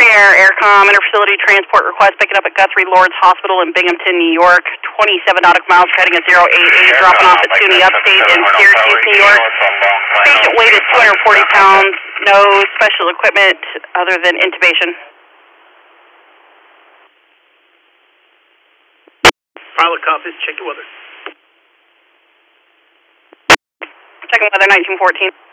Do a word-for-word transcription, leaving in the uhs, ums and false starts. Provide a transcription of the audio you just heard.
Air, Aircom, interfacility transport request picking up at Guthrie Lawrence Hospital in Binghamton, New York. twenty-seven nautical miles heading at zero eight eight, dropping off at SUNY Upstate in Syracuse, New York. Patient weight is two hundred forty pounds, no special equipment other than intubation. Pilot copies, check the weather. Checking weather nineteen fourteen.